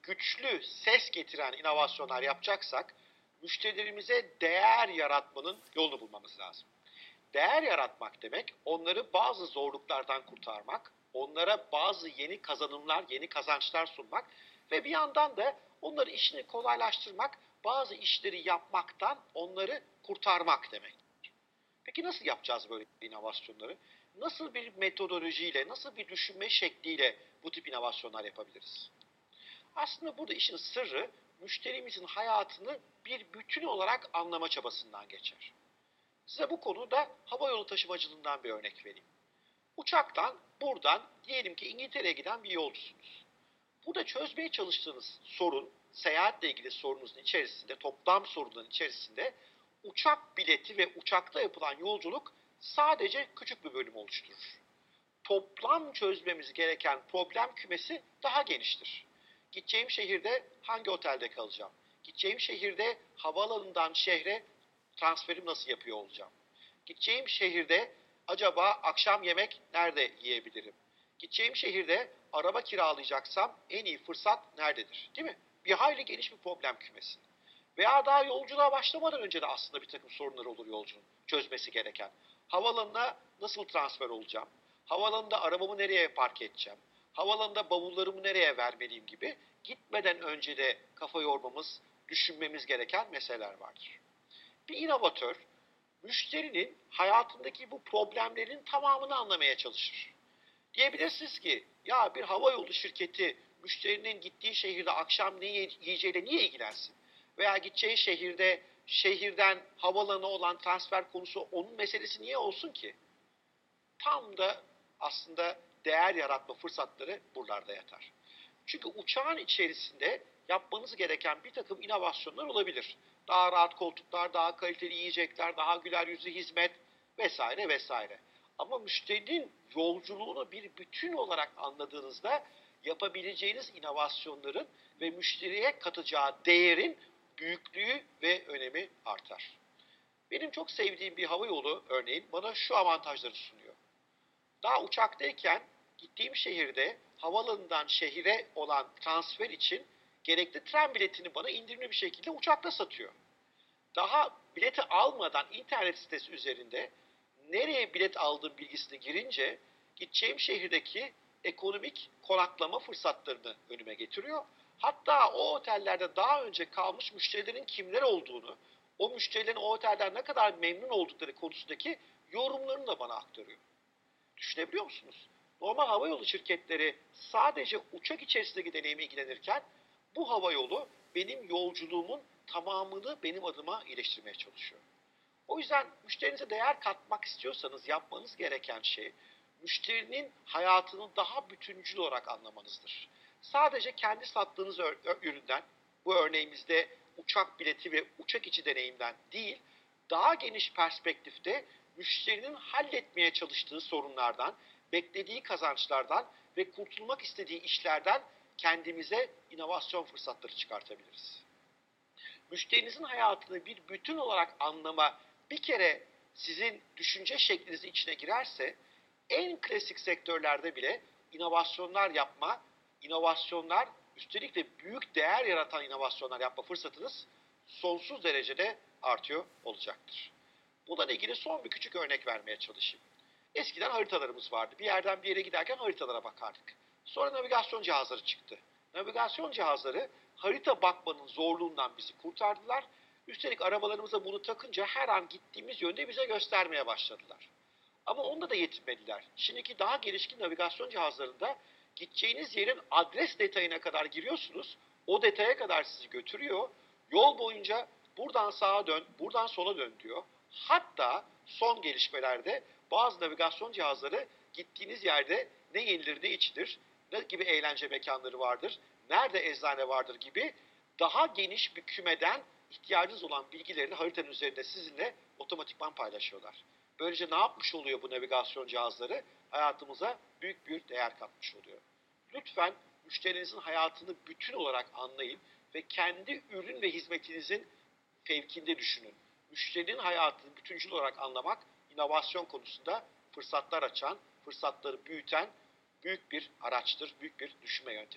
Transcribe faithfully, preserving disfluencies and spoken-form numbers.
güçlü ses getiren inovasyonlar yapacaksak müşterilerimize değer yaratmanın yolunu bulmamız lazım. Değer yaratmak demek onları bazı zorluklardan kurtarmak, onlara bazı yeni kazanımlar, yeni kazançlar sunmak ve bir yandan da onların işini kolaylaştırmak, bazı işleri yapmaktan onları kurtarmak demek. Peki nasıl yapacağız böyle inovasyonları? Nasıl bir metodolojiyle, nasıl bir düşünme şekliyle bu tip inovasyonlar yapabiliriz? Aslında burada işin sırrı müşterimizin hayatını bir bütün olarak anlama çabasından geçer. Size bu konuda havayolu taşımacılığından bir örnek vereyim. Uçaktan buradan diyelim ki İngiltere'ye giden bir yolcusunuz. Burada çözmeye çalıştığınız sorun, seyahatle ilgili sorununuzun içerisinde, toplam sorunların içerisinde uçak bileti ve uçakta yapılan yolculuk sadece küçük bir bölüm oluşturur. Toplam çözmemiz gereken problem kümesi daha geniştir. Gideceğim şehirde hangi otelde kalacağım? Gideceğim şehirde havaalanından şehre transferim nasıl yapıyor olacağım? Gideceğim şehirde acaba akşam yemek nerede yiyebilirim? Gideceğim şehirde araba kiralayacaksam en iyi fırsat nerededir? Değil mi? Bir hayli geniş bir problem kümesi. Veya daha yolculuğa başlamadan önce de aslında bir takım sorunlar olur yolcunun çözmesi gereken. Havaalanına nasıl transfer olacağım? Havaalanında arabamı nereye park edeceğim? Havaalanında bavullarımı nereye vermeliyim gibi gitmeden önce de kafa yormamız, düşünmemiz gereken meseleler vardır. Bir inovatör, müşterinin hayatındaki bu problemlerin tamamını anlamaya çalışır. Diyebilirsiniz ki, ya bir havayolu şirketi müşterinin gittiği şehirde akşam ne yiyeceğiyle niye ilgilensin? Veya gideceği şehirde şehirden havaalanına olan transfer konusu onun meselesi niye olsun ki? Tam da aslında değer yaratma fırsatları buralarda yatar. Çünkü uçağın içerisinde yapmanız gereken bir takım inovasyonlar olabilir. Daha rahat koltuklar, daha kaliteli yiyecekler, daha güler yüzlü hizmet vesaire vesaire. Ama müşterinin yolculuğunu bir bütün olarak anladığınızda yapabileceğiniz inovasyonların ve müşteriye katacağı değerin büyüklüğü ve önemi artar. Benim çok sevdiğim bir havayolu örneğin bana şu avantajları sunuyor. Daha uçaktayken gittiğim şehirde havaalanından şehire olan transfer için gerekli tren biletini bana indirimli bir şekilde uçakta satıyor. Daha bileti almadan internet sitesi üzerinde nereye bilet aldığım bilgisini girince gideceğim şehirdeki ekonomik konaklama fırsatlarını önüme getiriyor. Hatta o otellerde daha önce kalmış müşterilerin kimler olduğunu, o müşterilerin o otelden ne kadar memnun oldukları konusundaki yorumlarını da bana aktarıyor. Düşünebiliyor musunuz? Normal havayolu şirketleri sadece uçak içerisindeki deneyime ilgilenirken bu havayolu benim yolculuğumun tamamını benim adıma iyileştirmeye çalışıyor. O yüzden müşterinize değer katmak istiyorsanız yapmanız gereken şey müşterinin hayatını daha bütüncül olarak anlamanızdır. Sadece kendi sattığınız üründen, bu örneğimizde uçak bileti ve uçak içi deneyimden değil, daha geniş perspektifte müşterinin halletmeye çalıştığı sorunlardan, beklediği kazançlardan ve kurtulmak istediği işlerden kendimize inovasyon fırsatları çıkartabiliriz. Müşterinizin hayatını bir bütün olarak anlama bir kere sizin düşünce şeklinizin içine girerse en klasik sektörlerde bile inovasyonlar yapma, inovasyonlar üstelik de büyük değer yaratan inovasyonlar yapma fırsatınız sonsuz derecede artıyor olacaktır. Bununla ilgili son bir küçük örnek vermeye çalışayım. Eskiden haritalarımız vardı. Bir yerden bir yere giderken haritalara bakardık. Sonra navigasyon cihazları çıktı. Navigasyon cihazları harita bakmanın zorluğundan bizi kurtardılar. Üstelik arabalarımıza bunu takınca her an gittiğimiz yönde bize göstermeye başladılar. Ama onda da yetinmediler. Şimdiki daha gelişkin navigasyon cihazlarında gideceğiniz yerin adres detayına kadar giriyorsunuz. O detaya kadar sizi götürüyor. Yol boyunca buradan sağa dön, buradan sola dön diyor. Hatta son gelişmelerde bazı navigasyon cihazları gittiğiniz yerde ne yenilir ne içilir, ne gibi eğlence mekanları vardır, nerede eczane vardır gibi daha geniş bir kümeden ihtiyacınız olan bilgileri haritanın üzerinde sizinle otomatikman paylaşıyorlar. Böylece ne yapmış oluyor bu navigasyon cihazları? Hayatımıza büyük bir değer katmış oluyor. Lütfen müşterinizin hayatını bütün olarak anlayın ve kendi ürün ve hizmetinizin fevkinde düşünün. Müşterinin hayatını bütüncül olarak anlamak, inovasyon konusunda fırsatlar açan, fırsatları büyüten büyük bir araçtır, büyük bir düşünme yöntemi.